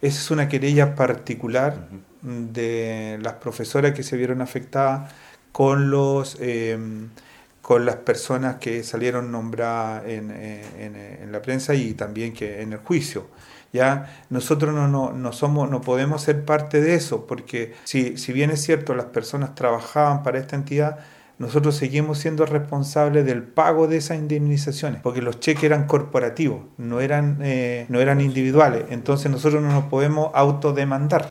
Esa es una querella particular de las profesoras que se vieron afectadas con con las personas que salieron nombradas en la prensa y también que en el juicio. Ya nosotros no podemos ser parte de eso, porque si bien es cierto las personas trabajaban para esta entidad, nosotros seguimos siendo responsables del pago de esas indemnizaciones, porque los cheques eran corporativos, no eran individuales, entonces nosotros no nos podemos autodemandar.